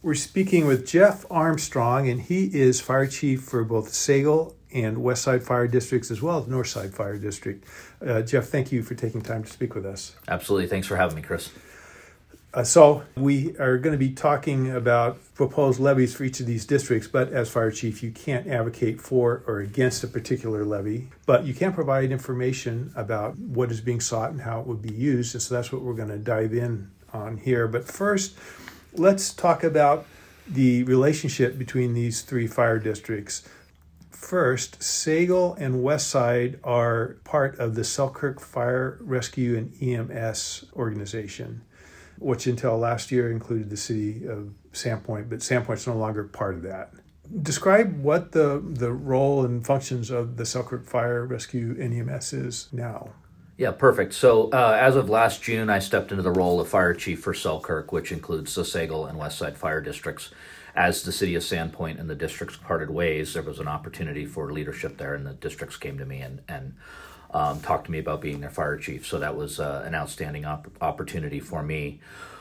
We're speaking with Jeff Armstrong, and he is fire chief for both Sagal and Westside Fire Districts, as well as Northside Fire District. Jeff, thank you for taking time to speak with us. Absolutely. Thanks for having me, Chris. So we are going to be talking about proposed levies for each of these districts, but as fire chief, you can't advocate for or against a particular levy, but you can provide information about what is being sought and how it would be used. And so that's what we're going to dive in on here. But first, let's talk about the relationship between these three fire districts. First, Sagal and Westside are part of the Selkirk Fire Rescue and EMS organization, which until last year included the city of Sandpoint, but Sandpoint's no longer part of that. Describe what the role and functions of the Selkirk Fire Rescue and EMS is now. Yeah, perfect. So as of last June, I stepped into the role of fire chief for Selkirk, which includes the Sagal and Westside fire districts. As the city of Sandpoint and the districts parted ways, there was an opportunity for leadership there, and the districts came to me and talked to me about being their fire chief. So that was an outstanding opportunity for me.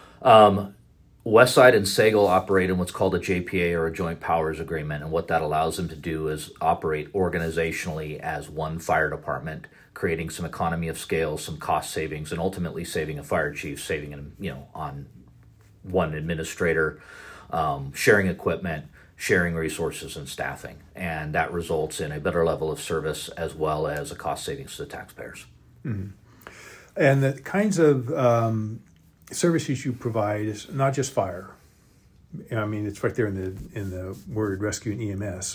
Westside and Sagal operate in what's called a JPA, or a Joint Powers Agreement, and what that allows them to do is operate organizationally as one fire department, creating some economy of scale, some cost savings, and ultimately saving a fire chief, saving him, on one administrator, sharing equipment, sharing resources and staffing, and that results in a better level of service as well as a cost savings to the taxpayers. Mm-hmm. And the kinds of services you provide is not just fire. I mean, it's right there in the word rescue and EMS.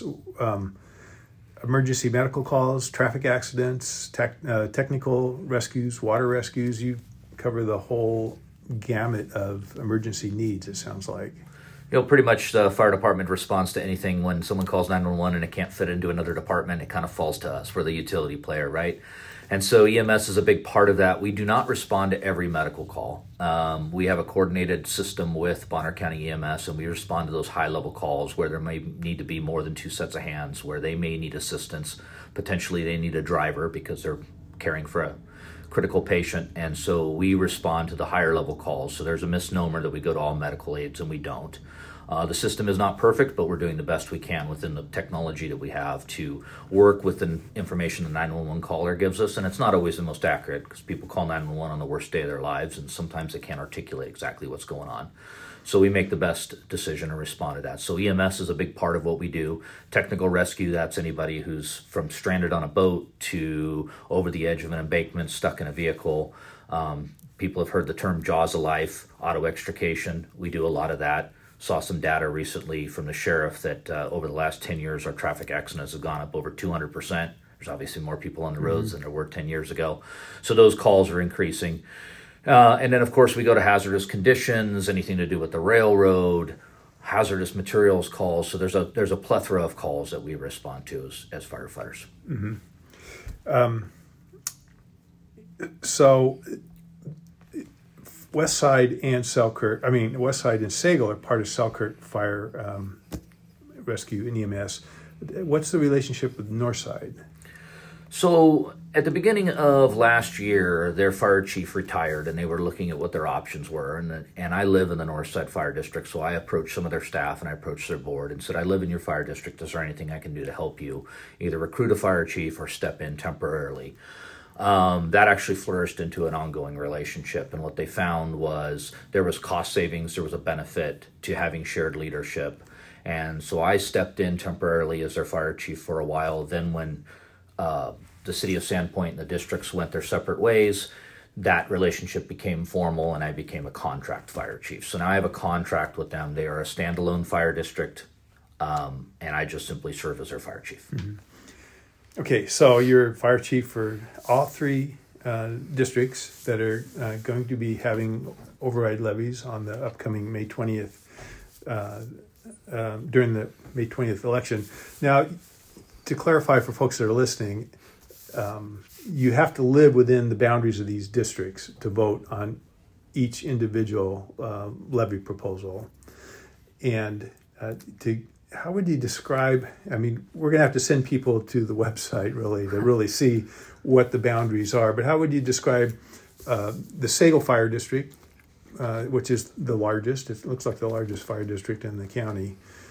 Emergency medical calls, traffic accidents, technical rescues, water rescues. You cover the whole gamut of emergency needs, it sounds like. Pretty much the fire department responds to anything. When someone calls 911 and it can't fit into another department, it kind of falls to us. We're the utility player, right? And so EMS is a big part of that. We do not respond to every medical call. We have a coordinated system with Bonner County EMS, and we respond to those high-level calls where there may need to be more than two sets of hands, where they may need assistance. Potentially they need a driver because they're caring for a critical patient, and so we respond to the higher level calls. So there's a misnomer that we go to all medical aids, and we don't. The system is not perfect, but we're doing the best we can within the technology that we have to work with the information the 911 caller gives us, and it's not always the most accurate because people call 911 on the worst day of their lives, and sometimes they can't articulate exactly what's going on. So we make the best decision and respond to that. So EMS is a big part of what we do. Technical rescue, that's anybody who's from stranded on a boat to over the edge of an embankment, stuck in a vehicle. People have heard the term jaws of life, auto extrication. We do a lot of that. Saw some data recently from the sheriff that over the last 10 years, our traffic accidents have gone up over 200%. There's obviously more people on the roads than there were 10 years ago. So those calls are increasing. And then, of course, we go to hazardous conditions, anything to do with the railroad, hazardous materials calls. So there's a plethora of calls that we respond to as firefighters. Mm-hmm. So Westside and Sagal are part of Selkirk Fire Rescue and EMS. What's the relationship with Northside? So at the beginning of last year, their fire chief retired, and they were looking at what their options were. And I live in the Northside Fire District, so I approached some of their staff and I approached their board and said, I live in your fire district. Is there anything I can do to help you? Either recruit a fire chief or step in temporarily. That actually flourished into an ongoing relationship. And what they found was there was cost savings, there was a benefit to having shared leadership. And so I stepped in temporarily as their fire chief for a while. Then when the city of Sandpoint and the districts went their separate ways, that relationship became formal and I became a contract fire chief. So now I have a contract with them. They are a standalone fire district, and I just simply serve as their fire chief. Mm-hmm. Okay, so you're fire chief for all three districts that are going to be having override levies on the upcoming May 20th, during the May 20th election. Now, to clarify for folks that are listening, you have to live within the boundaries of these districts to vote on each individual levy proposal. And how would you describe, I mean, we're going to have to send people to the website really to really see what the boundaries are, but how would you describe the Sagal Fire District, which is the largest. It looks like the largest fire district in the county.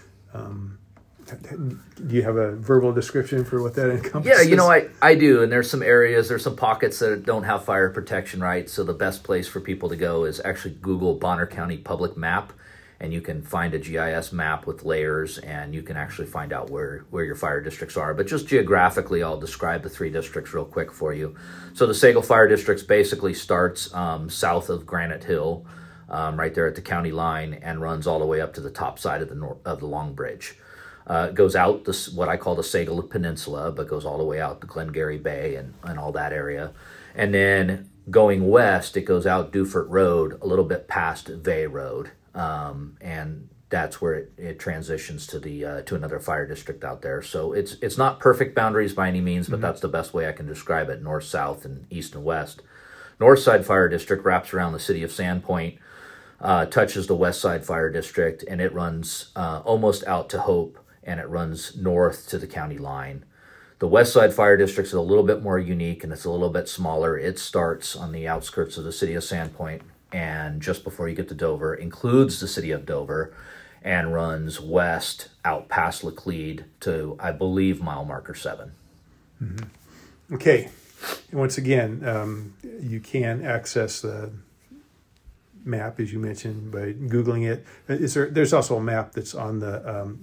Do you have a verbal description for what that encompasses? Yeah, I do. And there's some pockets that don't have fire protection, right? So the best place for people to go is actually Google Bonner County Public Map, and you can find a GIS map with layers, and you can actually find out where your fire districts are. But just geographically, I'll describe the 3 districts real quick for you. So the Sago Fire District basically starts south of Granite Hill, right there at the county line, and runs all the way up to the top side of the Long Bridge. It goes out what I call the Sago Peninsula, but goes all the way out to Glengarry Bay and all that area. And then going west, it goes out Dufert Road, a little bit past Vay Road. And that's where it transitions to another fire district out there. So it's not perfect boundaries by any means, but that's the best way I can describe it: north, south, and east and west. Northside Fire District wraps around the city of Sandpoint, touches the West Side Fire District, and it runs almost out to Hope, and it runs north to the county line. The West Side Fire District is a little bit more unique, and it's a little bit smaller. It starts on the outskirts of the city of Sandpoint, and just before you get to Dover, includes the city of Dover, and runs west out past Laclede to, I believe, mile marker 7. Mm-hmm. Okay. And once again, you can access the map, as you mentioned, by Googling it. There's also a map that's on the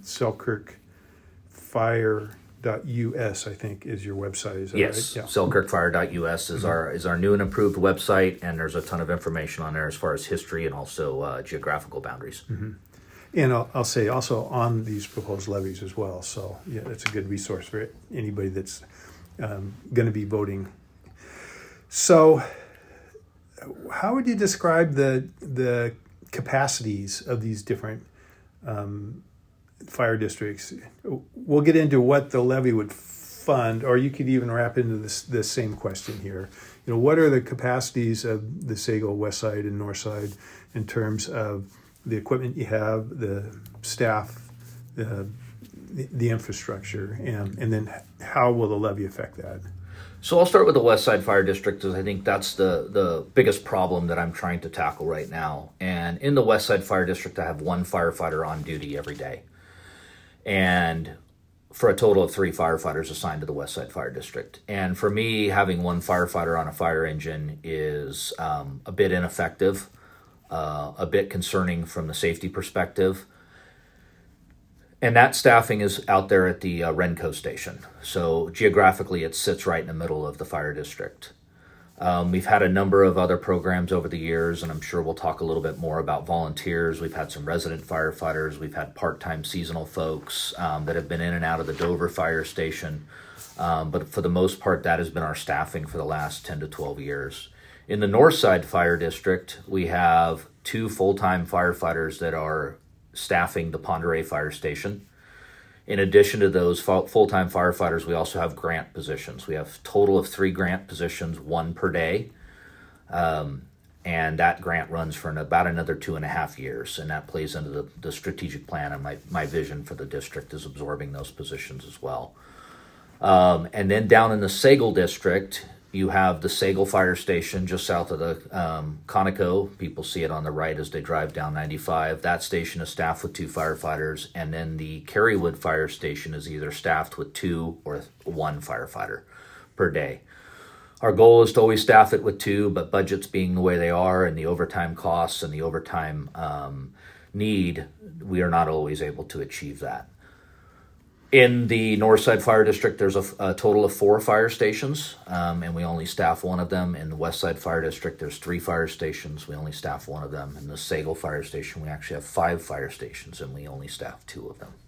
selkirkfire.us, I think, is your website. Is that yes, right? Yeah. selkirkfire.us is our new and improved website, and there's a ton of information on there as far as history and also geographical boundaries. Mm-hmm. And I'll say also on these proposed levies as well. So yeah, it's a good resource for anybody that's going to be voting. So how would you describe the capacities of these different fire districts? We'll get into what the levy would fund, or you could even wrap into this same question here. What are the capacities of the Sago West Side and North Side in terms of the equipment you have, the staff, the infrastructure, and then how will the levy affect that? So I'll start with the West Side Fire District, because I think that's the biggest problem that I'm trying to tackle right now. And in the West Side Fire District, I have 1 firefighter on duty every day, and for a total of 3 firefighters assigned to the West Side Fire District. And for me, having 1 firefighter on a fire engine is a bit ineffective, a bit concerning from the safety perspective. And that staffing is out there at the Renco station. So geographically, it sits right in the middle of the fire district. We've had a number of other programs over the years, and I'm sure we'll talk a little bit more about volunteers. We've had some resident firefighters. We've had part-time seasonal folks that have been in and out of the Dover fire station. But for the most part, that has been our staffing for the last 10 to 12 years. In the North Side Fire District, we have 2 full-time firefighters that are staffing the Ponderay Fire Station. In addition to those full-time firefighters, we also have grant positions. We have a total of 3 grant positions, 1 per day. And that grant runs for about another 2.5 years, and that plays into the strategic plan, and my vision for the district is absorbing those positions as well. And then down in the Sago District, you have the Sago Fire Station just south of the Conoco. People see it on the right as they drive down 95. That station is staffed with 2 firefighters, and then the Carywood Fire Station is either staffed with 2 or 1 firefighter per day. Our goal is to always staff it with 2, but budgets being the way they are and the overtime costs and the overtime need, we are not always able to achieve that. In the Northside Fire District, there's a total of 4 fire stations, and we only staff 1 of them. In the Westside Fire District, there's 3 fire stations. We only staff 1 of them. In the Sago Fire Station, we actually have 5 fire stations, and we only staff 2 of them.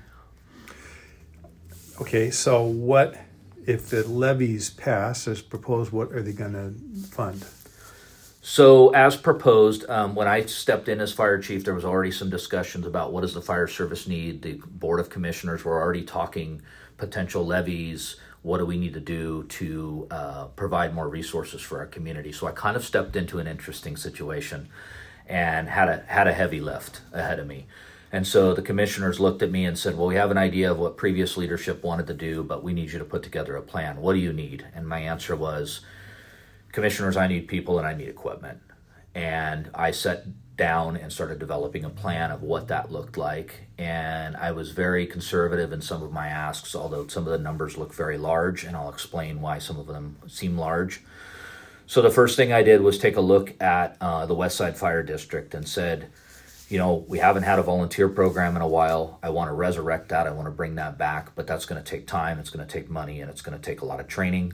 Mm-hmm. Okay, so what, if the levies pass as proposed, what are they going to fund? So as proposed, when I stepped in as fire chief, there was already some discussions about what does the fire service need. The Board of Commissioners were already talking potential levies. What do we need to do to provide more resources for our community? So I kind of stepped into an interesting situation and had a heavy lift ahead of me. And so the commissioners looked at me and said, well, we have an idea of what previous leadership wanted to do, but we need you to put together a plan. What do you need? And my answer was, commissioners, I need people and I need equipment. And I sat down and started developing a plan of what that looked like. And I was very conservative in some of my asks, although some of the numbers look very large, and I'll explain why some of them seem large. So the first thing I did was take a look at the Westside Fire District and said, we haven't had a volunteer program in a while. I want to resurrect that. I want to bring that back, but that's going to take time. It's going to take money, and it's going to take a lot of training.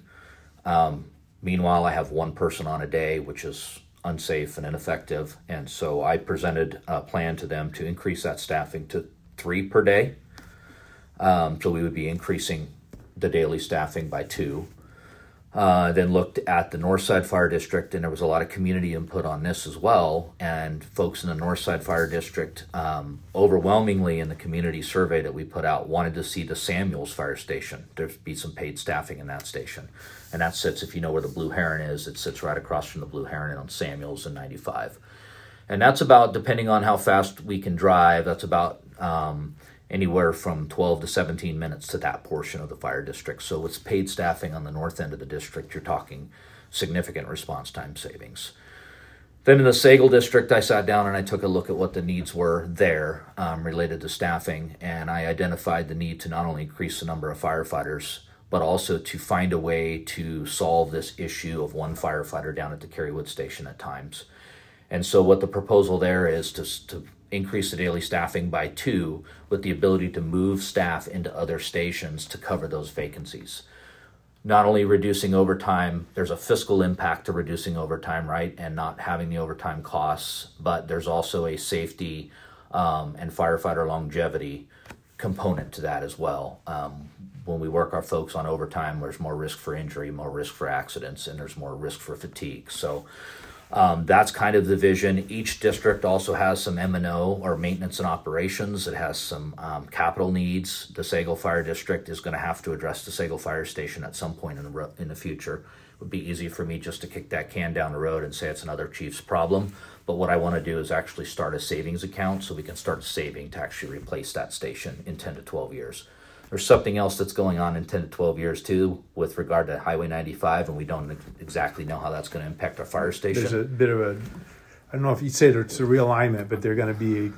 Meanwhile, I have one person on a day, which is unsafe and ineffective. And so I presented a plan to them to increase that staffing to 3 per day. So we would be increasing the daily staffing by 2. Then looked at the Northside Fire District, and there was a lot of community input on this as well. And folks in the Northside Fire District, overwhelmingly in the community survey that we put out, wanted to see the Samuels Fire Station. There'd be some paid staffing in that station. And that sits, if you know where the Blue Heron is, it sits right across from the Blue Heron on Samuels and 95. And that's about, depending on how fast we can drive, that's about anywhere from 12 to 17 minutes to that portion of the fire district. So with paid staffing on the north end of the district, you're talking significant response time savings. Then in the Sagal district, I sat down and I took a look at what the needs were there related to staffing, and I identified the need to not only increase the number of firefighters, but also to find a way to solve this issue of one firefighter down at the Kerrywood station at times. And so what the proposal there is to increase the daily staffing by 2 with the ability to move staff into other stations to cover those vacancies. Not only reducing overtime, there's a fiscal impact to reducing overtime, right, and not having the overtime costs, but there's also a safety and firefighter longevity component to that as well. When we work our folks on overtime, there's more risk for injury, more risk for accidents, and there's more risk for fatigue. So that's kind of the vision. Each district also has some M&O, or maintenance and operations. It has some capital needs. The Sagal Fire District is going to have to address the Sagal Fire Station at some point in the future. It would be easy for me just to kick that can down the road and say it's another chief's problem. But what I want to do is actually start a savings account so we can start saving to actually replace that station in 10 to 12 years. There's something else that's going on in 10 to 12 years, too, with regard to Highway 95, and we don't exactly know how that's going to impact our fire station. There's a bit of I don't know if you'd say it's a realignment, but they're going to be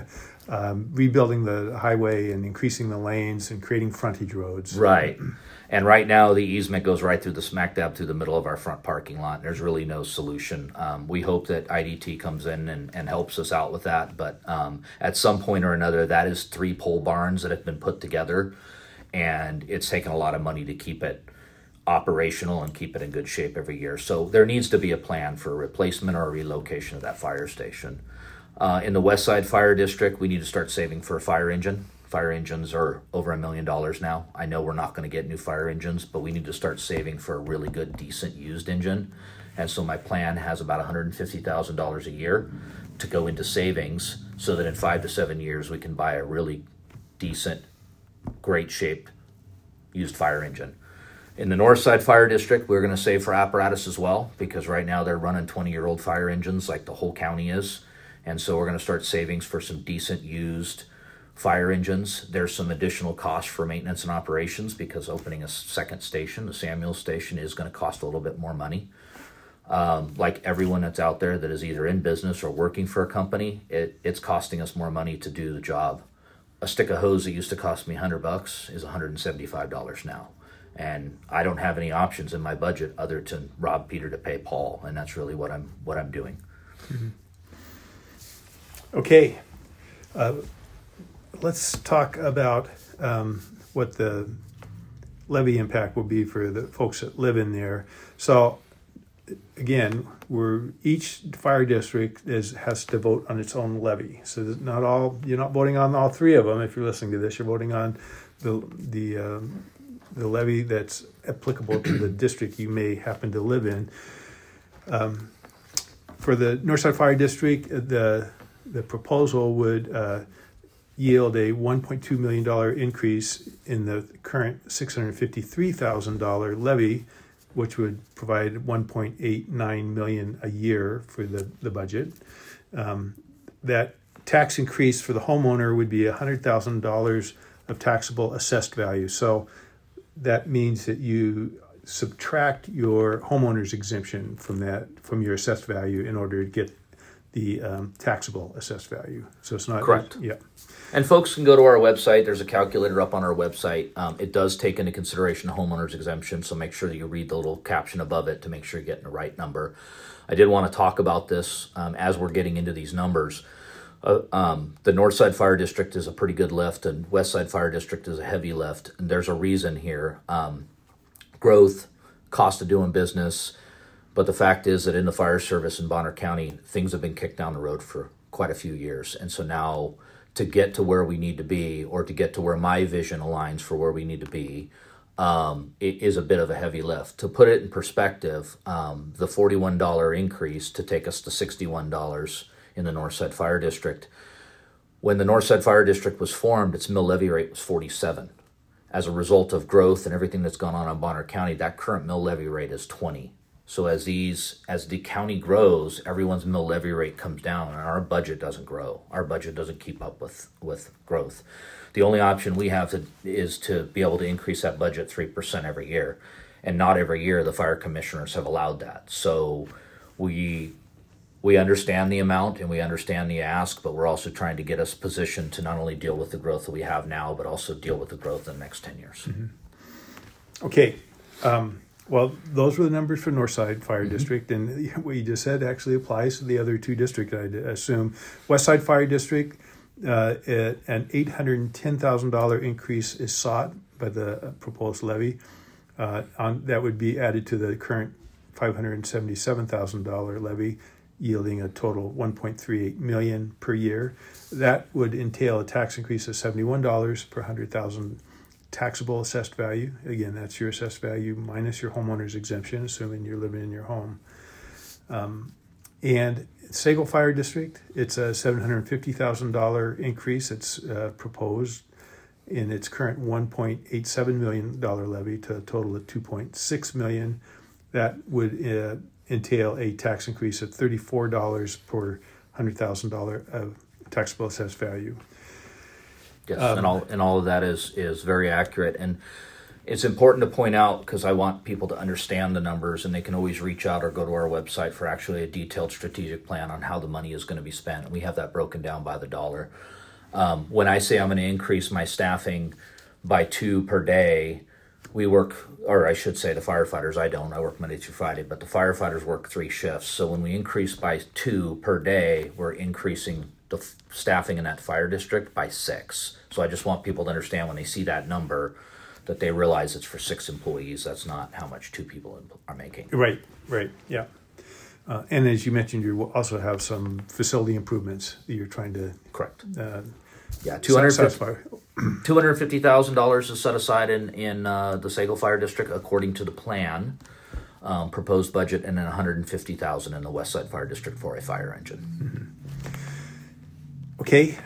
rebuilding the highway and increasing the lanes and creating frontage roads. Right. And right now, the easement goes right through the smack dab through the middle of our front parking lot. There's really no solution. We hope that IDT comes in and helps us out with that. But at some point or another, that is 3 pole barns that have been put together. And it's taken a lot of money to keep it operational and keep it in good shape every year. So there needs to be a plan for a replacement or a relocation of that fire station. In the Westside Fire District, we need to start saving for a fire engine. Fire engines are over $1 million now. I know we're not going to get new fire engines, but we need to start saving for a really good, decent used engine. And so my plan has about $150,000 a year to go into savings so that in 5 to 7 years we can buy a really decent, great shaped used fire engine. In the Northside Fire District, we're going to save for apparatus as well, because right now they're running 20-year-old fire engines like the whole county is. And so we're going to start savings for some decent used fire engines. There's some additional costs for maintenance and operations because opening a second station, the Samuel station, is going to cost a little bit more money. Like everyone that's out there that is either in business or working for a company, it's costing us more money to do the job. A stick of hose that used to cost me $100 is $175 now. And I don't have any options in my budget other than rob Peter to pay Paul, and that's really what I'm doing. Mm-hmm. Okay. Let's talk about what the levy impact will be for the folks that live in there. So, again, each fire district has to vote on its own levy. So you're not voting on all 3 of them. If you're listening to this, you're voting on the levy that's applicable to the district you may happen to live in. For the Northside Fire District, the proposal would yield a $1.2 million increase in the current $653,000 levy, which would provide $1.89 million a year for the budget. That tax increase for the homeowner would be $100,000 of taxable assessed value. So that means that you subtract your homeowner's exemption from your assessed value in order to get the taxable assessed value. So it's not correct. Yeah. And folks can go to our website. There's a calculator up on our website. It does take into consideration the homeowner's exemption, so make sure that you read the little caption above it to make sure you're getting the right number. I did want to talk about this as we're getting into these numbers. The Northside Fire District is a pretty good lift, and Westside Fire District is a heavy lift, and there's a reason here. Growth, cost of doing business, but the fact is that in the fire service in Bonner County, things have been kicked down the road for quite a few years, and so now to get to where we need to be, or to get to where my vision aligns for where we need to be, it is a bit of a heavy lift. To put it in perspective, the $41 increase to take us to $61 in the Northside Fire District. When the Northside Fire District was formed, its mill levy rate was 47. As a result of growth and everything that's gone on in Bonner County, that current mill levy rate is 20. So as the county grows, everyone's mill levy rate comes down, and our budget doesn't grow. Our budget doesn't keep up with growth. The only option we have is to be able to increase that budget 3% every year, and not every year the fire commissioners have allowed that. So we understand the amount and we understand the ask, but we're also trying to get us positioned to not only deal with the growth that we have now, but also deal with the growth in the next 10 years. Mm-hmm. Okay. Well, those were the numbers for Northside Fire District, and what you just said actually applies to the other two districts, I assume. Westside Fire District, an $810,000 increase is sought by the proposed levy. That would be added to the current $577,000 levy, yielding a total $1.38 million per year. That would entail a tax increase of $71 per 100,000 taxable assessed value. Again, that's your assessed value minus your homeowner's exemption, assuming you're living in your home. And Sago Fire District, it's a $750,000 increase. It's proposed in its current $1.87 million levy to a total of $2.6 million. That would entail a tax increase of $34 per $100,000 of taxable assessed value. Yes, and all of that is very accurate, and it's important to point out, because I want people to understand the numbers, and they can always reach out or go to our website for actually a detailed strategic plan on how the money is going to be spent. And we have that broken down by the dollar. When I say I'm going to increase my staffing by 2 per day, we work, or I should say the firefighters, I work Monday through Friday, but the firefighters work 3 shifts. So when we increase by 2 per day, we're increasing the staffing in that fire district by 6. So I just want people to understand when they see that number that they realize it's for 6 employees. That's not how much 2 people are making. Right, yeah. And as you mentioned, you will also have some facility improvements that you're trying to... Correct. Yeah, $250,000 is set aside in the Sago Fire District according to the plan, proposed budget, and then $150,000 in the Westside Fire District for a fire engine. Mm-hmm. Okay.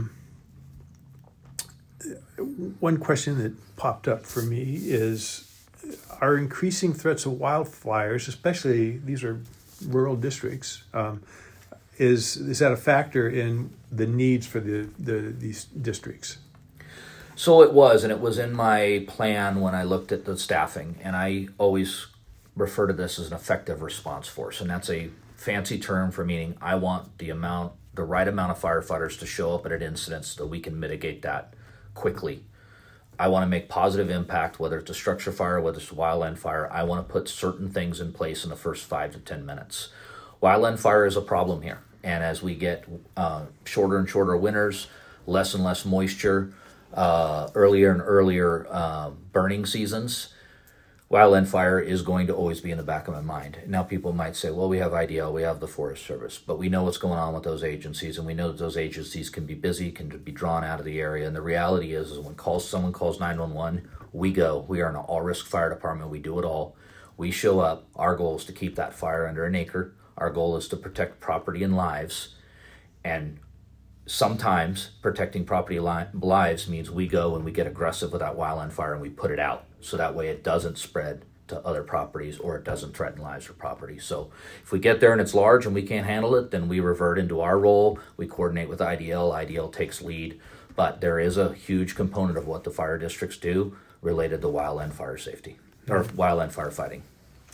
One question that popped up for me is, are increasing threats of wildfires, especially these are rural districts, is that a factor in the needs for these districts? So it was, and it was in my plan when I looked at the staffing, and I always refer to this as an effective response force, and that's a fancy term for meaning I want the right amount of firefighters to show up at an incident so that we can mitigate that quickly. I want to make positive impact, whether it's a structure fire, whether it's a wildland fire. I want to put certain things in place in the first 5 to 10 minutes. Wildland fire is a problem here. And as we get shorter and shorter winters, less and less moisture, earlier and earlier burning seasons, wildland fire is going to always be in the back of my mind. Now people might say, well, we have IDL, we have the Forest Service, but we know what's going on with those agencies, and we know that those agencies can be busy, can be drawn out of the area. And the reality is when someone calls 911, we go. We are an all-risk fire department. We do it all. We show up. Our goal is to keep that fire under an acre. Our goal is to protect property and lives. And sometimes protecting property lives means we go and we get aggressive with that wildland fire and we put it out. So that way it doesn't spread to other properties or it doesn't threaten lives or property. So if we get there and it's large and we can't handle it, then we revert into our role. We coordinate with IDL. IDL takes lead. But there is a huge component of what the fire districts do related to wildland fire safety. or wildland firefighting.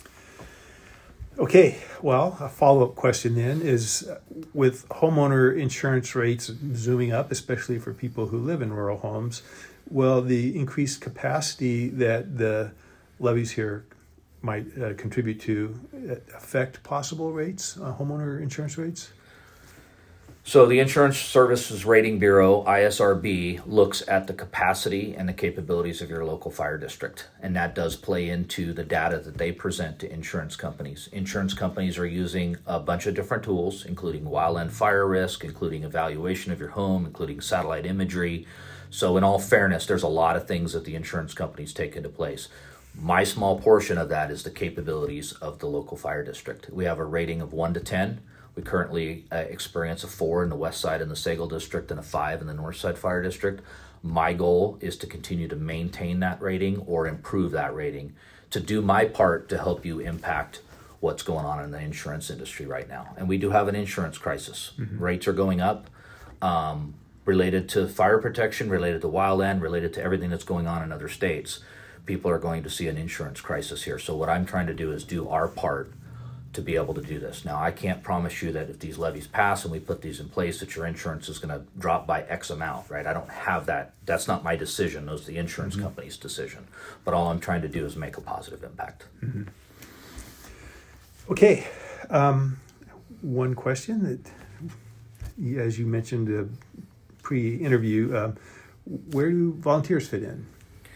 Okay, well, a follow-up question then is, with homeowner insurance rates zooming up, especially for people who live in rural homes, will the increased capacity that the levies here might contribute to affect possible rates, homeowner insurance rates? So the Insurance Services Rating Bureau, ISRB, looks at the capacity and the capabilities of your local fire district. And that does play into the data that they present to insurance companies. Insurance companies are using a bunch of different tools, including wildland fire risk, including evaluation of your home, including satellite imagery. So in all fairness, there's a lot of things that the insurance companies take into place. My small portion of that is the capabilities of the local fire district. We have a rating of 1 to 10. We currently experience a 4 in the west side in the Sagal district and a 5 in the north side fire district. My goal is to continue to maintain that rating or improve that rating, to do my part to help you impact what's going on in the insurance industry right now. And we do have an insurance crisis. Mm-hmm. Rates are going up, related to fire protection, related to wildland, related to everything that's going on in other states. People are going to see an insurance crisis here. So what I'm trying to do is do our part to be able to do this. Now, I can't promise you that if these levies pass and we put these in place that your insurance is going to drop by X amount, right? I don't have that. That's not my decision. Those are the insurance mm-hmm. company's decision. But all I'm trying to do is make a positive impact. Mm-hmm. Okay. One question that, as you mentioned pre-interview, where do volunteers fit in?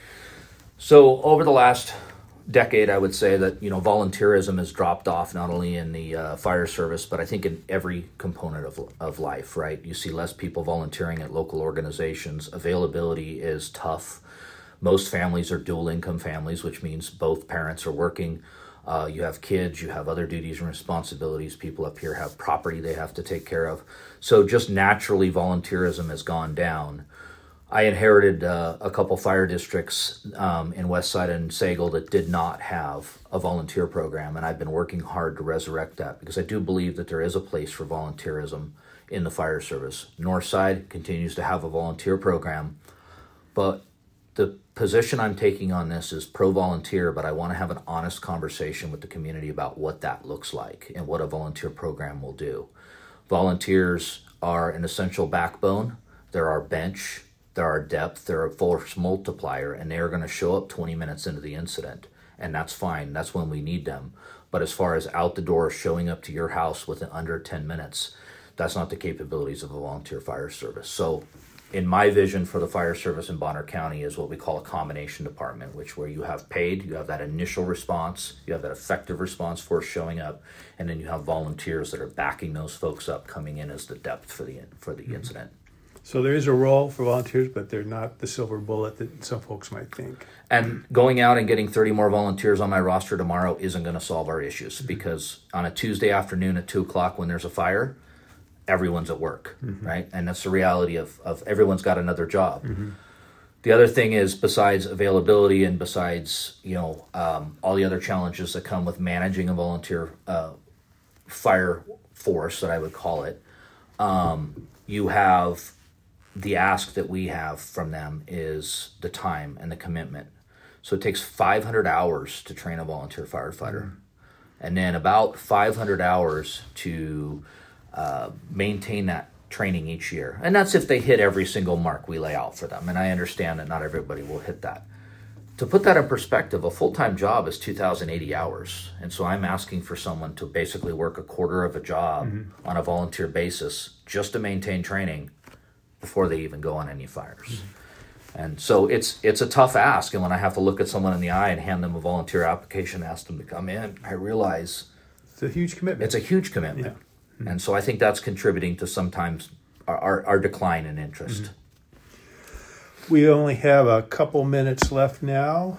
So over the last decade, I would say that volunteerism has dropped off, not only in the fire service, but I think in every component of life, right? You see less people volunteering at local organizations. Availability is tough. Most families are dual income families, which means both parents are working. You have kids, you have other duties and responsibilities. People up here have property they have to take care of. So just naturally, volunteerism has gone down. I inherited a couple fire districts in Westside and Sagal that did not have a volunteer program, and I've been working hard to resurrect that because I do believe that there is a place for volunteerism in the fire service. Northside continues to have a volunteer program, but the position I'm taking on this is pro-volunteer, but I want to have an honest conversation with the community about what that looks like and what a volunteer program will do. Volunteers are an essential backbone. They're our bench. They're our depth, they're a force multiplier, and they're going to show up 20 minutes into the incident, and that's fine. That's when we need them. But as far as out the door, showing up to your house within under 10 minutes, that's not the capabilities of a volunteer fire service. So in my vision for the fire service in Bonner County is what we call a combination department, where you have paid, you have that initial response, you have that effective response force showing up, and then you have volunteers that are backing those folks up, coming in as the depth for the mm-hmm. incident. So there is a role for volunteers, but they're not the silver bullet that some folks might think. And going out and getting 30 more volunteers on my roster tomorrow isn't going to solve our issues mm-hmm. because on a Tuesday afternoon at 2 o'clock when there's a fire, everyone's at work, mm-hmm. right? And that's the reality of everyone's got another job. Mm-hmm. The other thing is, besides availability and besides all the other challenges that come with managing a volunteer fire force, that I would call it, you have the ask that we have from them is the time and the commitment. So it takes 500 hours to train a volunteer firefighter, mm-hmm. and then about 500 hours to maintain that training each year. And that's if they hit every single mark we lay out for them. And I understand that not everybody will hit that. To put that in perspective, a full-time job is 2,080 hours. And so I'm asking for someone to basically work a quarter of a job mm-hmm. on a volunteer basis just to maintain training before they even go on any fires. Mm-hmm. And so it's a tough ask. And when I have to look at someone in the eye and hand them a volunteer application, ask them to come in, I realize it's a huge commitment. It's a huge commitment. Yeah. Mm-hmm. And so I think that's contributing to sometimes our decline in interest. Mm-hmm. We only have a couple minutes left now.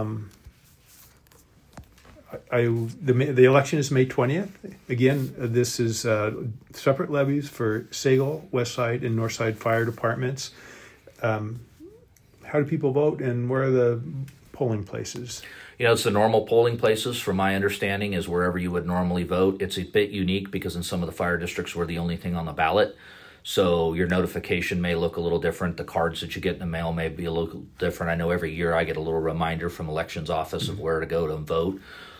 The election is May 20th. Again, this is separate levies for Sagal, Westside, and Northside fire departments. How do people vote, and where are the polling places? It's the normal polling places, from my understanding, is wherever you would normally vote. It's a bit unique because in some of the fire districts we're the only thing on the ballot. So your notification may look a little different. The cards that you get in the mail may be a little different. I know every year I get a little reminder from elections office of where to go to vote.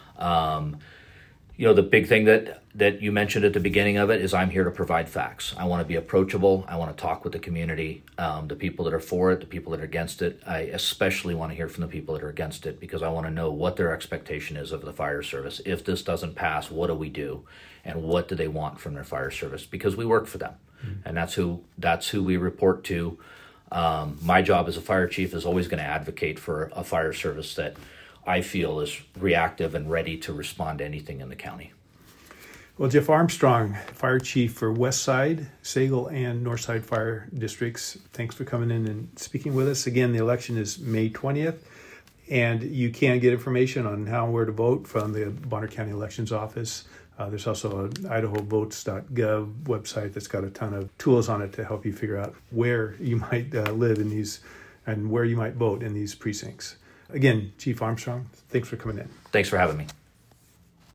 The big thing that you mentioned at the beginning of it is I'm here to provide facts. I want to be approachable. I want to talk with the community, the people that are for it, the people that are against it. I especially want to hear from the people that are against it because I want to know what their expectation is of the fire service. If this doesn't pass, what do we do? And what do they want from their fire service? Because we work for them. And that's who we report to. My job as a fire chief is always going to advocate for a fire service that I feel is reactive and ready to respond to anything in the county. Well, Jeff Armstrong, Fire Chief for West Side, Sagal, and North Side Fire Districts, thanks for coming in and speaking with us. Again, the election is May 20th, and you can get information on how and where to vote from the Bonner County Elections Office. There's also an idahovotes.gov website that's got a ton of tools on it to help you figure out where you might live in these and where you might vote in these precincts. Again, Chief Armstrong, thanks for coming in. Thanks for having me.